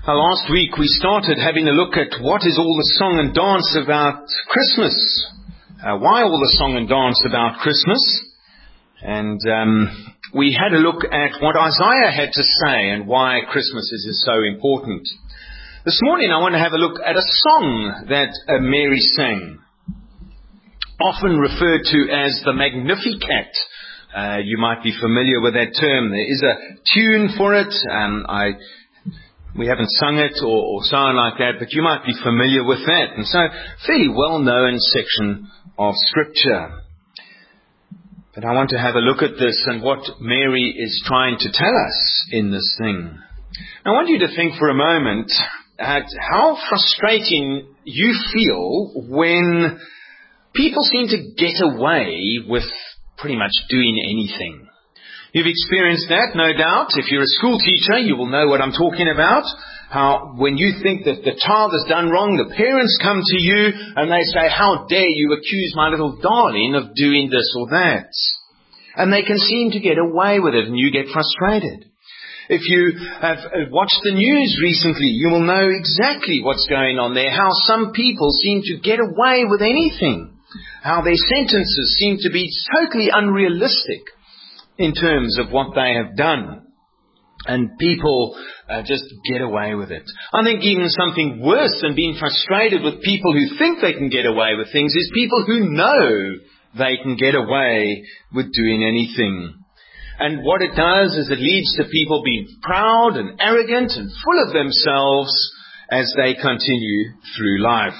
Last week we started having a look at what is all the song and dance about Christmas. Why all the song and dance about Christmas? And we had a look at what Isaiah had to say and why Christmas is so important. This morning I want to have a look at a song that Mary sang, often referred to as the Magnificat. You might be familiar with that term. There is a tune for it. We haven't sung it or sound like that, but you might be familiar with that. And so, fairly well-known section of Scripture. But I want to have a look at this and what Mary is trying to tell us in this thing. I want you to think for a moment at how frustrating you feel when people seem to get away with pretty much doing anything. You've experienced that, no doubt. If you're a school teacher, you will know what I'm talking about. How when you think that the child has done wrong, the parents come to you and they say, "How dare you accuse my little darling of doing this or that?" And they can seem to get away with it and you get frustrated. If you have watched the news recently, you will know exactly what's going on there. How some people seem to get away with anything. How their sentences seem to be totally unrealistic in terms of what they have done. And people just get away with it. I think even something worse than being frustrated with people who think they can get away with things is people who know they can get away with doing anything. And what it does is it leads to people being proud and arrogant and full of themselves as they continue through life.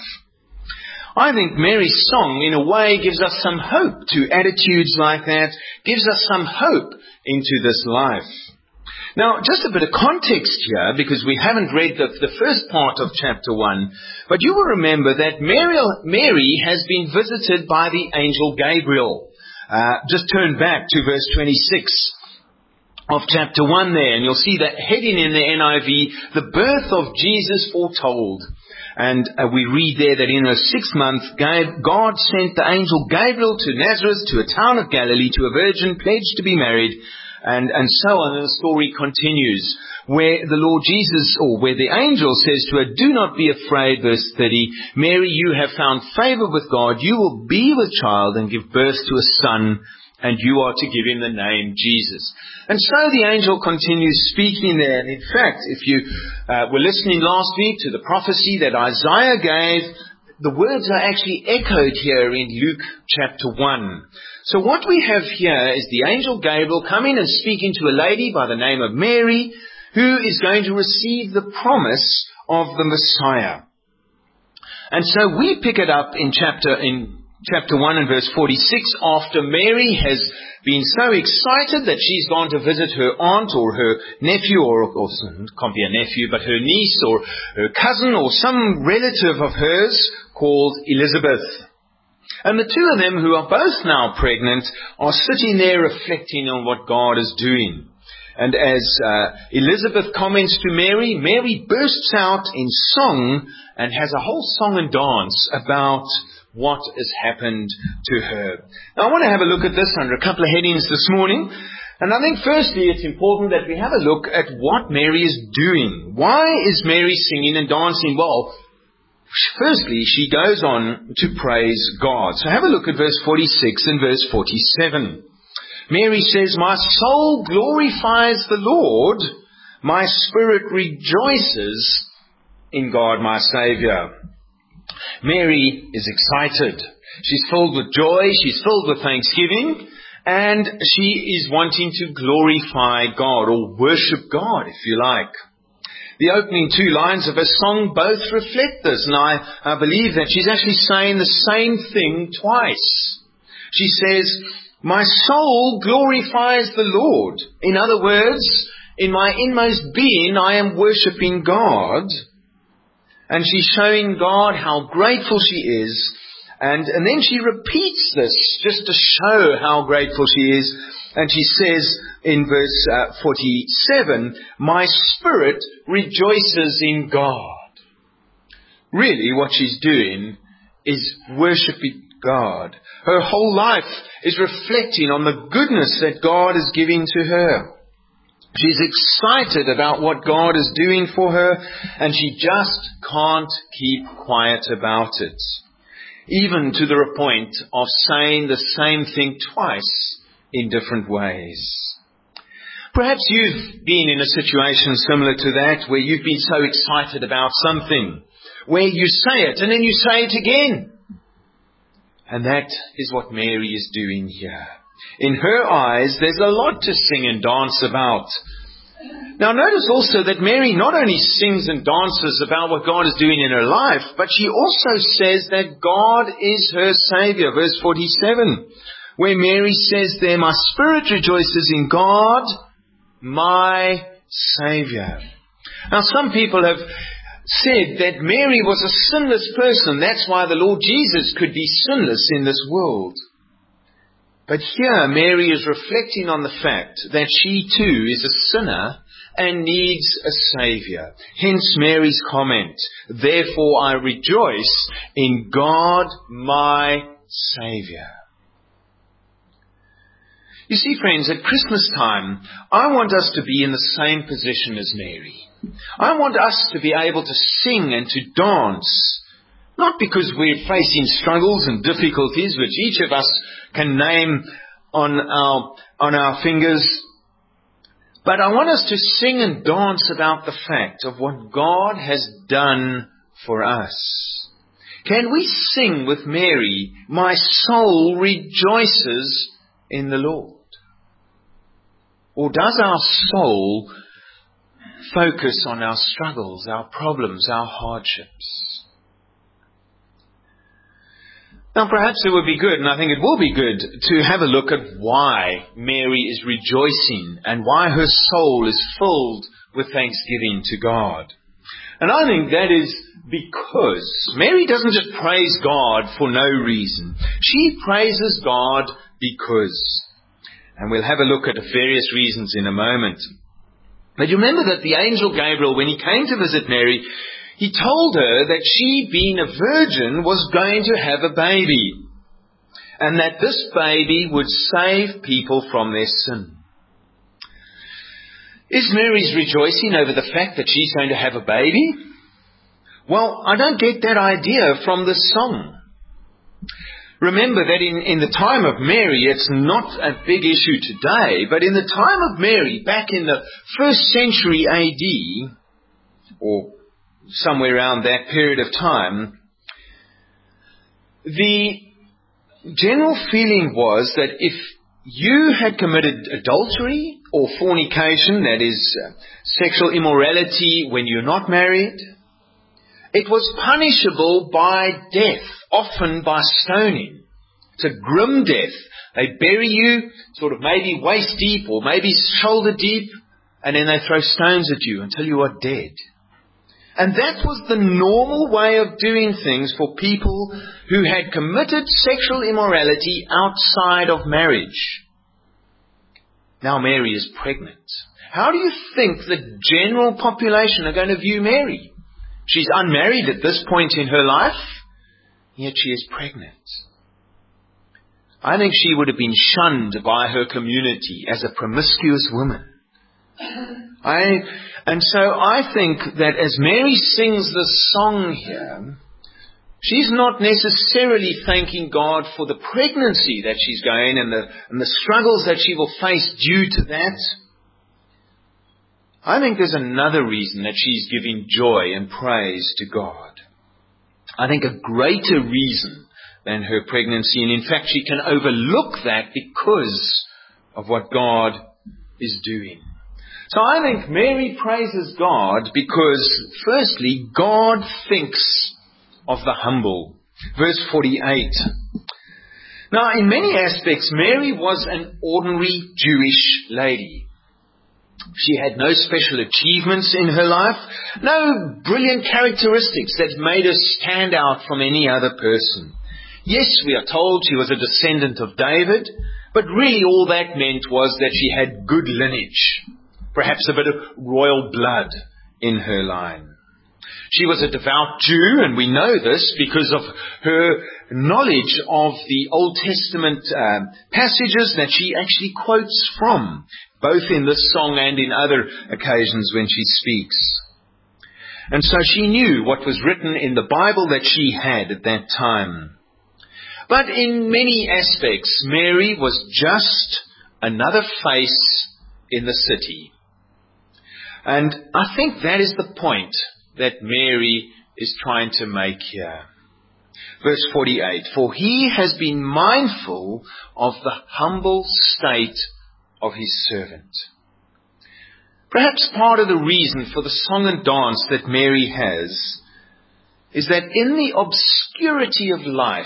I think Mary's song, in a way, gives us some hope to attitudes like that, gives us some hope into this life. Now, just a bit of context here, because we haven't read the first part of chapter 1, but you will remember that Mary has been visited by the angel Gabriel. Just turn back to verse 26 of chapter 1 there, and you'll see that heading in the NIV, the birth of Jesus foretold. And we read there that in her 6th month, God sent the angel Gabriel to Nazareth, to a town of Galilee, to a virgin pledged to be married, and so on. And the story continues, where the Lord Jesus, or where the angel says to her, "Do not be afraid," verse 30, "Mary, you have found favor with God. You will be with child and give birth to a son, and you are to give him the name Jesus." And so the angel continues speaking there. And in fact, if you were listening last week to the prophecy that Isaiah gave, the words are actually echoed here in Luke chapter 1. So what we have here is the angel Gabriel coming and speaking to a lady by the name of Mary, who is going to receive the promise of the Messiah. And so we pick it up in chapter 1 and verse 46, after Mary has been so excited that she's gone to visit her aunt or her nephew, or can't be a nephew, but her niece or her cousin or some relative of hers called Elizabeth. And the two of them, who are both now pregnant, are sitting there reflecting on what God is doing. And as Elizabeth comments to Mary, Mary bursts out in song and has a whole song and dance about what has happened to her. Now I want to have a look at this under a couple of headings this morning. And I think firstly it's important that we have a look at what Mary is doing. Why is Mary singing and dancing? Well, firstly, she goes on to praise God. So have a look at verse 46 and verse 47. Mary says, "My soul glorifies the Lord. My spirit rejoices in God my Saviour." Mary is excited. She's filled with joy. She's filled with thanksgiving. And she is wanting to glorify God, or worship God, if you like. The opening 2 lines of her song both reflect this. And I believe that she's actually saying the same thing twice. She says, "My soul glorifies the Lord." In other words, in my inmost being, I am worshipping God. And she's showing God how grateful she is. And then she repeats this just to show how grateful she is. And she says in verse 47, "My spirit rejoices in God." Really what she's doing is worshipping God. Her whole life is reflecting on the goodness that God is giving to her. She's excited about what God is doing for her, and she just can't keep quiet about it. Even to the point of saying the same thing twice in different ways. Perhaps you've been in a situation similar to that, where you've been so excited about something, where you say it and then you say it again. And that is what Mary is doing here. In her eyes, there's a lot to sing and dance about. Now notice also that Mary not only sings and dances about what God is doing in her life, but she also says that God is her Saviour. Verse 47, where Mary says there, "My spirit rejoices in God, my Saviour." Now some people have said that Mary was a sinless person. That's why the Lord Jesus could be sinless in this world. But here Mary is reflecting on the fact that she too is a sinner and needs a Saviour. Hence Mary's comment, "Therefore I rejoice in God my Saviour." You see, friends, at Christmas time, I want us to be in the same position as Mary. I want us to be able to sing and to dance, not because we're facing struggles and difficulties, which each of us can name on our fingers, but I want us to sing and dance about the fact of what God has done for us. Can we sing with Mary, "My soul rejoices in the Lord"? Or does our soul focus on our struggles, our problems, our hardships? Now perhaps it would be good, and I think it will be good, to have a look at why Mary is rejoicing and why her soul is filled with thanksgiving to God. And I think that is because Mary doesn't just praise God for no reason. She praises God because. And we'll have a look at various reasons in a moment. But you remember that the angel Gabriel, when he came to visit Mary, he told her that she, being a virgin, was going to have a baby, and that this baby would save people from their sin. Is Mary's rejoicing over the fact that she's going to have a baby? Well, I don't get that idea from this song. Remember that in the time of Mary, it's not a big issue today, but in the time of Mary, back in the 1st century AD, or somewhere around that period of time, the general feeling was that if you had committed adultery or fornication, that is sexual immorality when you're not married, it was punishable by death, often by stoning. It's a grim death. They bury you sort of maybe waist deep or maybe shoulder deep, and then they throw stones at you until you are dead. And that was the normal way of doing things for people who had committed sexual immorality outside of marriage. Now Mary is pregnant. How do you think the general population are going to view Mary? She's unmarried at this point in her life, yet she is pregnant. I think she would have been shunned by her community as a promiscuous woman. And so I think that as Mary sings this song here, she's not necessarily thanking God for the pregnancy that she's going and the struggles that she will face due to that. I think there's another reason that she's giving joy and praise to God. I think a greater reason than her pregnancy, and in fact she can overlook that because of what God is doing. So I think Mary praises God because, firstly, God thinks of the humble. Verse 48. Now, in many aspects, Mary was an ordinary Jewish lady. She had no special achievements in her life, no brilliant characteristics that made her stand out from any other person. Yes, we are told she was a descendant of David, but really all that meant was that she had good lineage, perhaps a bit of royal blood in her line. She was a devout Jew, and we know this because of her knowledge of the Old Testament passages that she actually quotes from, both in this song and in other occasions when she speaks. And so she knew what was written in the Bible that she had at that time. But in many aspects, Mary was just another face in the city. And I think that is the point that Mary is trying to make here. Verse 48, for he has been mindful of the humble state of his servant. Perhaps part of the reason for the song and dance that Mary has is that in the obscurity of life,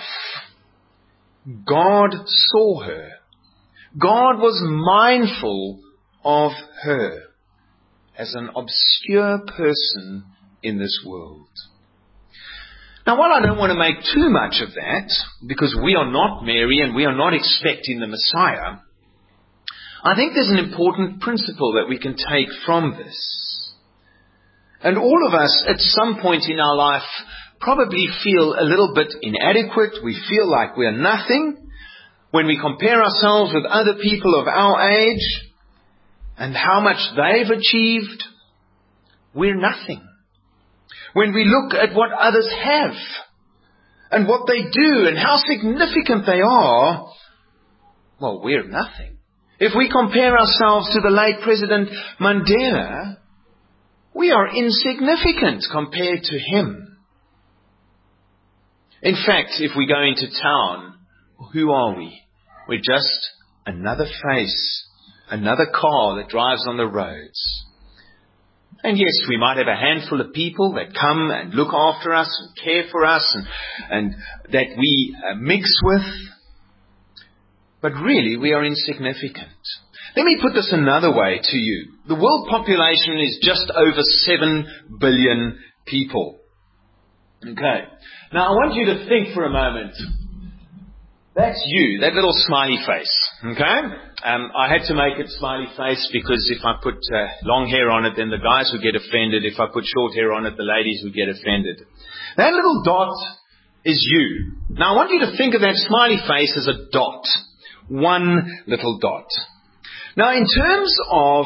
God saw her. God was mindful of her as an obscure person in this world. Now, while I don't want to make too much of that, because we are not Mary and we are not expecting the Messiah, I think there's an important principle that we can take from this. And all of us, at some point in our life, probably feel a little bit inadequate. We feel like we are nothing. When we compare ourselves with other people of our age and how much they've achieved, we're nothing. When we look at what others have and what they do and how significant they are, well, we're nothing. If we compare ourselves to the late President Mandela, we are insignificant compared to him. In fact, if we go into town, who are we? We're just another face, another car that drives on the roads. And yes, we might have a handful of people that come and look after us and care for us and that we mix with. But really, we are insignificant. Let me put this another way to you. The world population is just over 7 billion people. Okay. Now, I want you to think for a moment. That's you, that little smiley face. Okay? I had to make it smiley face because if I put long hair on it, then the guys would get offended. If I put short hair on it, the ladies would get offended. That little dot is you. Now, I want you to think of that smiley face as a dot. One little dot. Now, in terms of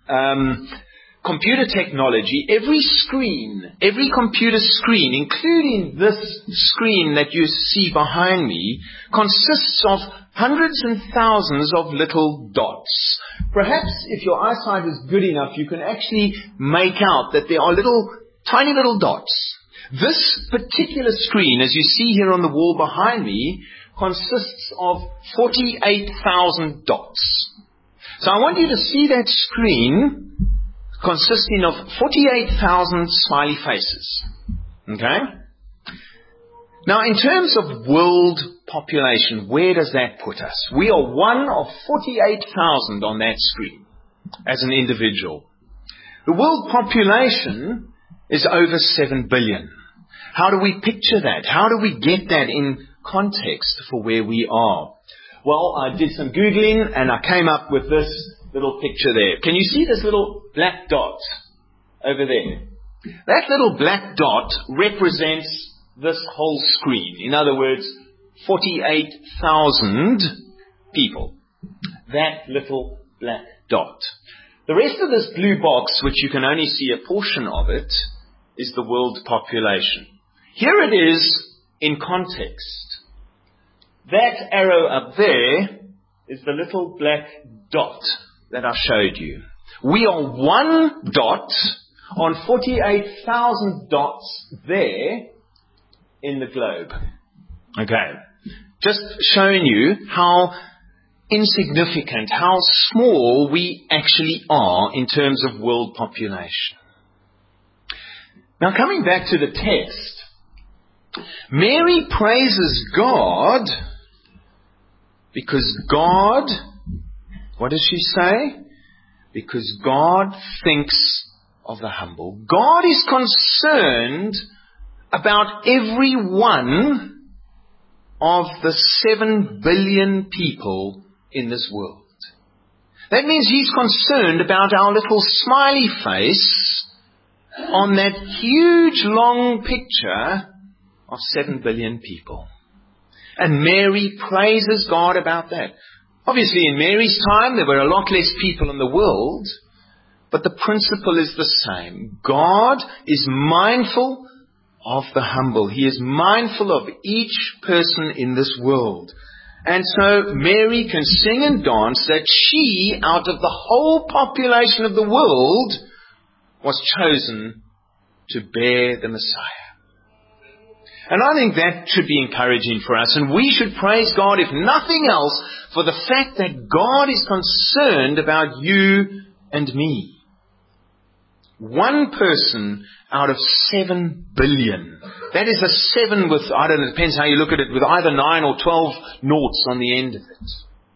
computer technology, every computer screen, including this screen that you see behind me, consists of hundreds and thousands of little dots. Perhaps if your eyesight is good enough, you can actually make out that there are tiny little dots. This particular screen, as you see here on the wall behind me, consists of 48,000 dots. So I want you to see that screen consisting of 48,000 smiley faces. Okay? Now, in terms of world population, where does that put us? We are one of 48,000 on that screen as an individual. The world population is over 7 billion. How do we picture that? How do we get that in context for where we are? Well, I did some Googling and I came up with this little picture there. Can you see this little black dot over there? That little black dot represents this whole screen. In other words, 48,000 people. That little black dot. The rest of this blue box, which you can only see a portion of it, is the world population. Here it is in context. That arrow up there is the little black dot that I showed you. We are one dot on 48,000 dots there in the globe. Okay. Just showing you how insignificant, how small we actually are in terms of world population. Now, coming back to the text, Mary praises God because God, what does she say? Because God thinks of the humble. God is concerned about every one of the 7 billion people in this world. That means He's concerned about our little smiley face on that huge long picture of 7 billion people. And Mary praises God about that. Obviously, in Mary's time, there were a lot less people in the world, but the principle is the same. God is mindful of the humble. He is mindful of each person in this world. And so Mary can sing and dance that she, out of the whole population of the world, was chosen to bear the Messiah. And I think that should be encouraging for us. And we should praise God, if nothing else, for the fact that God is concerned about you and me. One person out of 7 billion. That is a 7 with, I don't know, it depends how you look at it, with either 9 or 12 noughts on the end of it.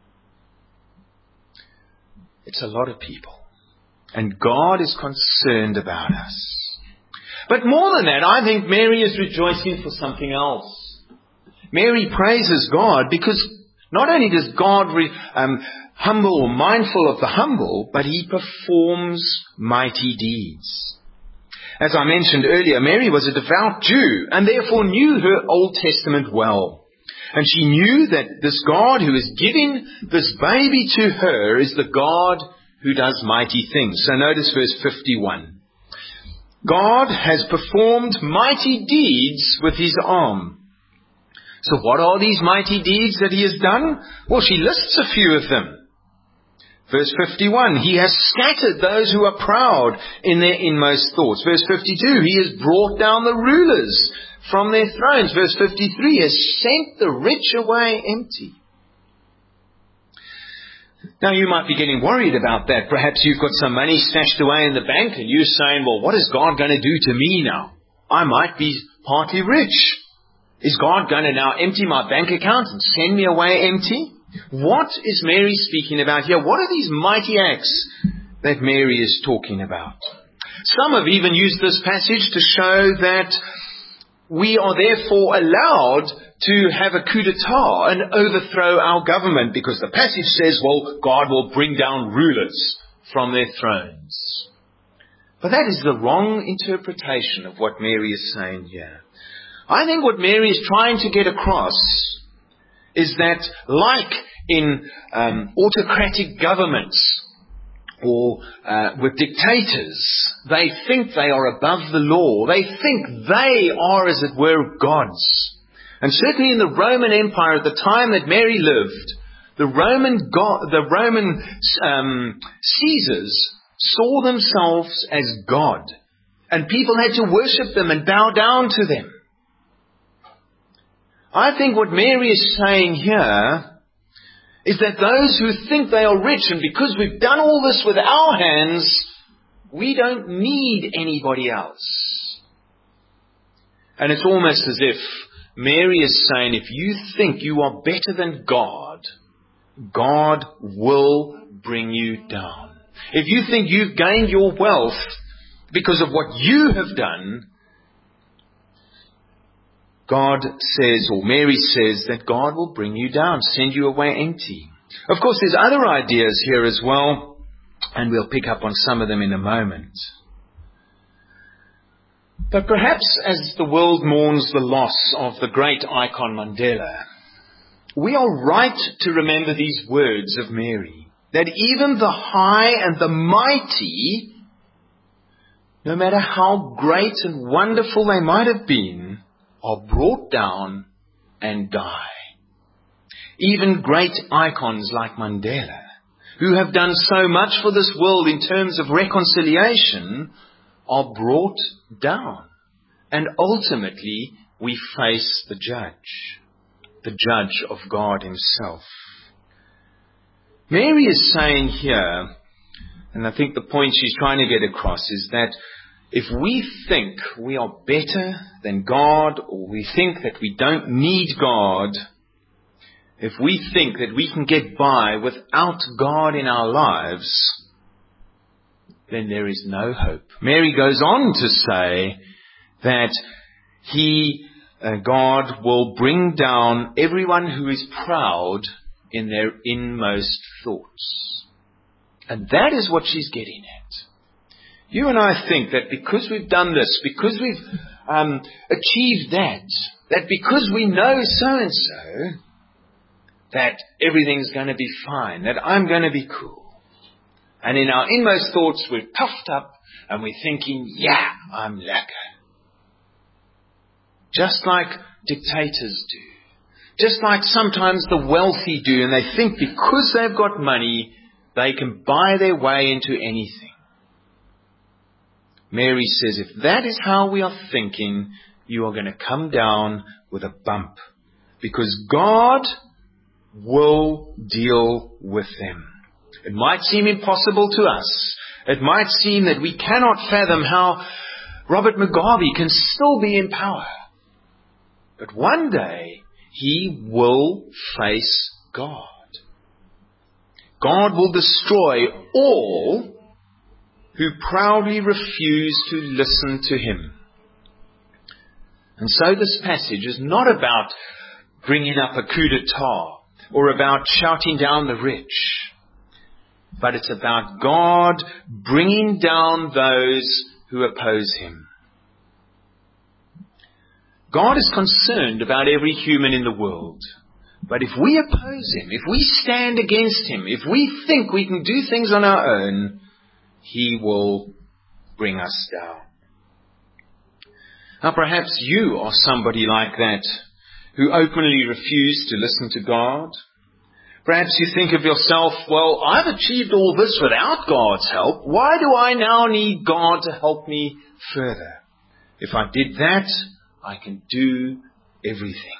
It's a lot of people. And God is concerned about us. But more than that, I think Mary is rejoicing for something else. Mary praises God because not only does God humble or mindful of the humble, but He performs mighty deeds. As I mentioned earlier, Mary was a devout Jew and therefore knew her Old Testament well. And she knew that this God who is giving this baby to her is the God who does mighty things. So notice verse 51. God has performed mighty deeds with His arm. So what are these mighty deeds that He has done? Well, she lists a few of them. Verse 51, He has scattered those who are proud in their inmost thoughts. Verse 52, He has brought down the rulers from their thrones. Verse 53, He has sent the rich away empty. Now you might be getting worried about that. Perhaps you've got some money stashed away in the bank and you're saying, well, what is God going to do to me now? I might be partly rich. Is God going to now empty my bank account and send me away empty? What is Mary speaking about here? What are these mighty acts that Mary is talking about? Some have even used this passage to show that we are therefore allowed to have a coup d'etat and overthrow our government because the passage says, well, God will bring down rulers from their thrones. But that is the wrong interpretation of what Mary is saying here. I think what Mary is trying to get across is that, like in autocratic governments or with dictators, they think they are above the law. They think they are, as it were, gods. And certainly in the Roman Empire at the time that Mary lived, the Roman Caesars saw themselves as God. And people had to worship them and bow down to them. I think what Mary is saying here is that those who think they are rich, and because we've done all this with our hands, we don't need anybody else. And it's almost as if Mary is saying, if you think you are better than God, God will bring you down. If you think you've gained your wealth because of what you have done, God says, or Mary says, that God will bring you down, send you away empty. Of course, there's other ideas here as well, and we'll pick up on some of them in a moment. But perhaps as the world mourns the loss of the great icon Mandela, we are right to remember these words of Mary, that even the high and the mighty, no matter how great and wonderful they might have been, are brought down and die. Even great icons like Mandela, who have done so much for this world in terms of reconciliation, are brought down. And ultimately, we face the judge of God Himself. Mary is saying here, and I think the point she's trying to get across is that if we think we are better than God, or we think that we don't need God, if we think that we can get by without God in our lives, then there is no hope. Mary goes on to say that God will bring down everyone who is proud in their inmost thoughts. And that is what she's getting at. You and I think that because we've done this, because we've achieve that because we know so-and-so, that everything's going to be fine, that I'm going to be cool. And in our inmost thoughts, we're puffed up and we're thinking, yeah, I'm lekker. Just like dictators do. Just like sometimes the wealthy do, and they think because they've got money, they can buy their way into anything. Mary says, if that is how we are thinking, you are going to come down with a bump. Because God will deal with them. It might seem impossible to us. It might seem that we cannot fathom how Robert Mugabe can still be in power. But one day, he will face God. God will destroy all who proudly refuse to listen to him. And so this passage is not about bringing up a coup d'etat or about shouting down the rich, but it's about God bringing down those who oppose him. God is concerned about every human in the world. But if we oppose him, if we stand against him, if we think we can do things on our own, he will bring us down. Now perhaps you are somebody like that, who openly refuse to listen to God. Perhaps you think of yourself, well, I've achieved all this without God's help. Why do I now need God to help me further? If I did that, I can do everything.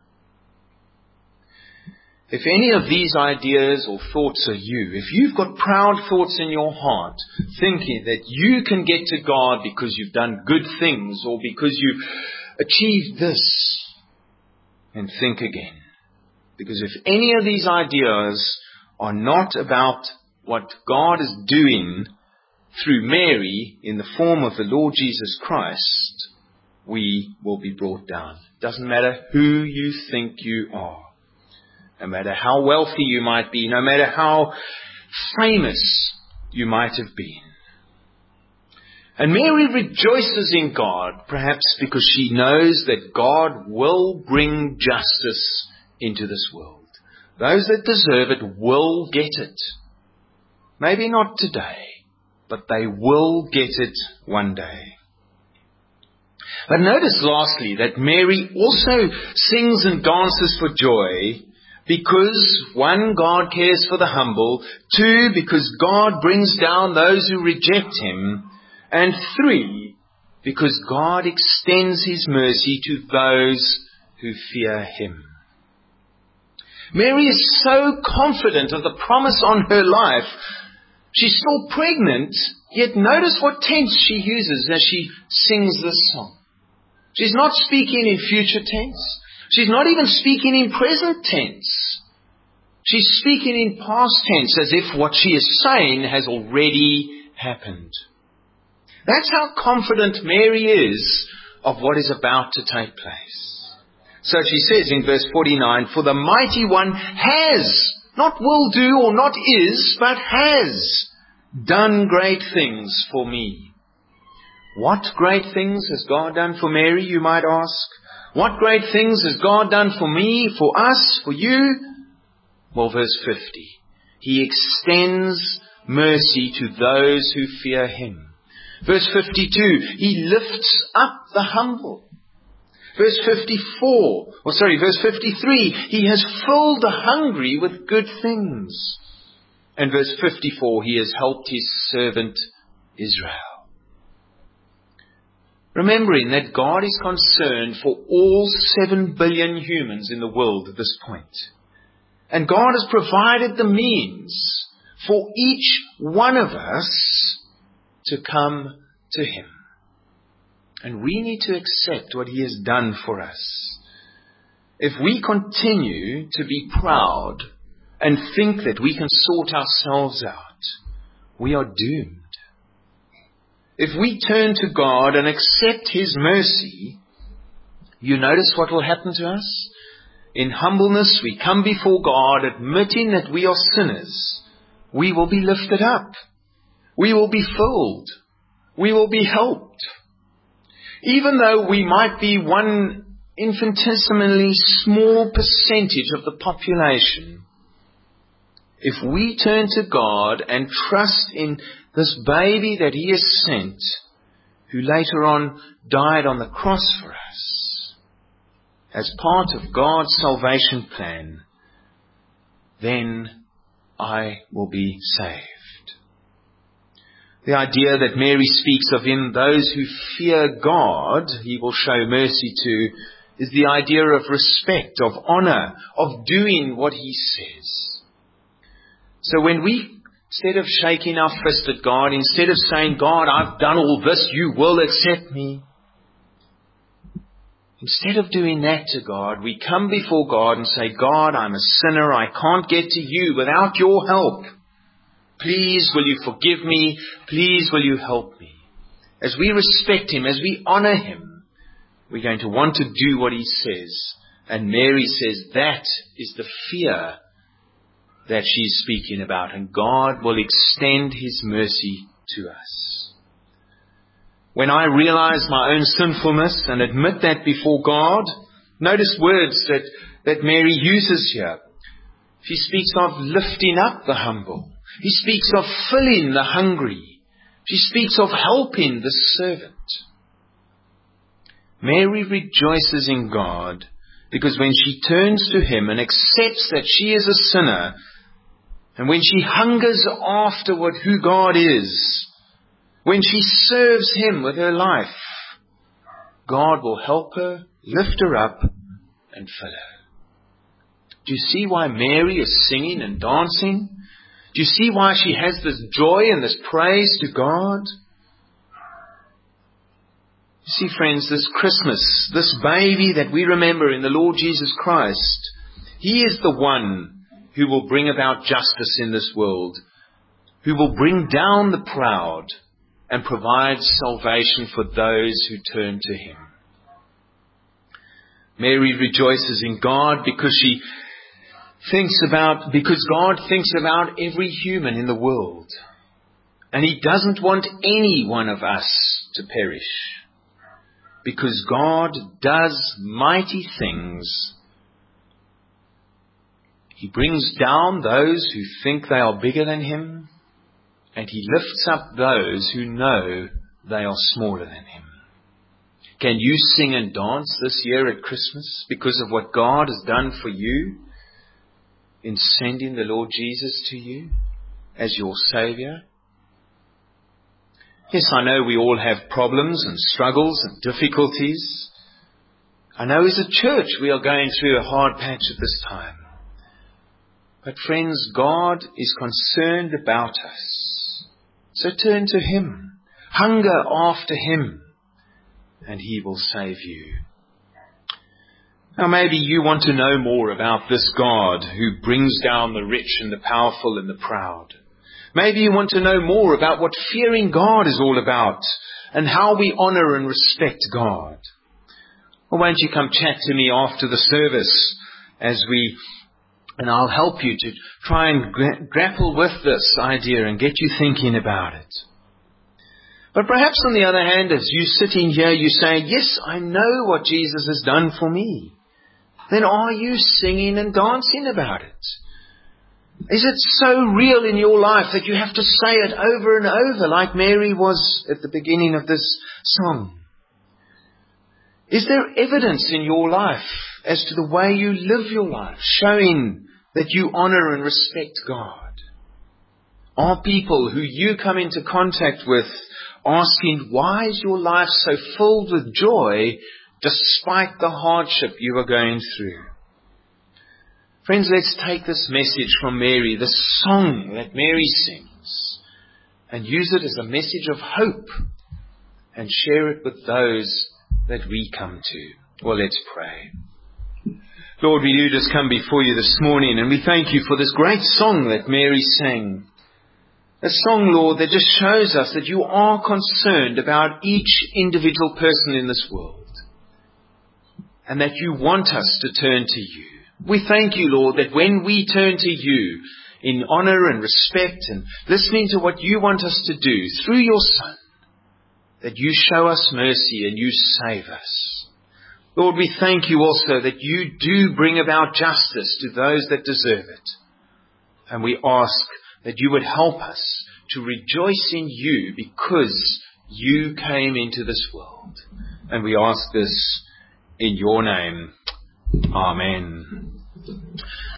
If any of these ideas or thoughts are you, if you've got proud thoughts in your heart, thinking that you can get to God because you've done good things or because you've achieved this, then think again. Because if any of these ideas are not about what God is doing through Mary in the form of the Lord Jesus Christ, we will be brought down. Doesn't matter who you think you are. No matter how wealthy you might be, no matter how famous you might have been. And Mary rejoices in God, perhaps because she knows that God will bring justice into this world. Those that deserve it will get it. Maybe not today, but they will get it one day. But notice lastly that Mary also sings and dances for joy because, one, God cares for the humble, two, because God brings down those who reject him, and three, because God extends his mercy to those who fear him. Mary is so confident of the promise on her life. She's still pregnant, yet notice what tense she uses as she sings this song. She's not speaking in future tense. She's not even speaking in present tense. She's speaking in past tense as if what she is saying has already happened. That's how confident Mary is of what is about to take place. So she says in verse 49, for the mighty one has, not will do or not is, but has done great things for me. What great things has God done for Mary, you might ask? What great things has God done for me, for us, for you? Well, verse 50. He extends mercy to those who fear him. Verse 52. He lifts up the humble. Verse 53. He has filled the hungry with good things. And verse 54. He has helped his servant Israel. Remembering that God is concerned for all 7 billion humans in the world at this point. And God has provided the means for each one of us to come to him. And we need to accept what he has done for us. If we continue to be proud and think that we can sort ourselves out, we are doomed. If we turn to God and accept his mercy, you notice what will happen to us? In humbleness, we come before God, admitting that we are sinners. We will be lifted up. We will be filled. We will be helped. Even though we might be one infinitesimally small percentage of the population, if we turn to God and trust in this baby that He has sent, who later on died on the cross for us, as part of God's salvation plan, then I will be saved. The idea that Mary speaks of in those who fear God, He will show mercy to, is the idea of respect, of honor, of doing what He says. So when we, instead of shaking our fist at God, instead of saying, God, I've done all this, you will accept me. Instead of doing that to God, we come before God and say, God, I'm a sinner. I can't get to you without your help. Please, will you forgive me? Please, will you help me? As we respect Him, as we honor Him, we're going to want to do what He says. And Mary says that is the fear that she's speaking about. And God will extend His mercy to us. When I realize my own sinfulness and admit that before God, notice words that Mary uses here. She speaks of lifting up the humble. He speaks of filling the hungry. She speaks of helping the servant. Mary rejoices in God because when she turns to Him and accepts that she is a sinner, and when she hungers afterward who God is, when she serves Him with her life, God will help her, lift her up, and fill her. Do you see why Mary is singing and dancing? Do you see why she has this joy and this praise to God? You see, friends, this Christmas, this baby that we remember in the Lord Jesus Christ, He is the one who will bring about justice in this world, who will bring down the proud and provide salvation for those who turn to Him. Mary rejoices in God because God thinks about every human in the world. And He doesn't want any one of us to perish. Because God does mighty things. He brings down those who think they are bigger than Him. And He lifts up those who know they are smaller than Him. Can you sing and dance this year at Christmas because of what God has done for you in sending the Lord Jesus to you as your Savior? Yes, I know we all have problems and struggles and difficulties. I know as a church we are going through a hard patch at this time. But friends, God is concerned about us. So turn to Him. Hunger after Him, and He will save you. Now maybe you want to know more about this God who brings down the rich and the powerful and the proud. Maybe you want to know more about what fearing God is all about and how we honor and respect God. Well, won't you come chat to me after the service and I'll help you to try and grapple with this idea and get you thinking about it. But perhaps on the other hand, as you're sitting here, you say, yes, I know what Jesus has done for me. Then are you singing and dancing about it? Is it so real in your life that you have to say it over and over like Mary was at the beginning of this song? Is there evidence in your life as to the way you live your life, showing that you honor and respect God? Are people who you come into contact with asking, why is your life so filled with joy despite the hardship you are going through? Friends, let's take this message from Mary, this song that Mary sings, and use it as a message of hope and share it with those that we come to. Well, let's pray. Lord, we do just come before you this morning, and we thank you for this great song that Mary sang. A song, Lord, that just shows us that you are concerned about each individual person in this world, and that you want us to turn to you. We thank you, Lord, that when we turn to you in honor and respect and listening to what you want us to do through your Son, that you show us mercy and you save us. Lord, we thank you also that you do bring about justice to those that deserve it. And we ask that you would help us to rejoice in you because you came into this world. And we ask this in your name. Amen.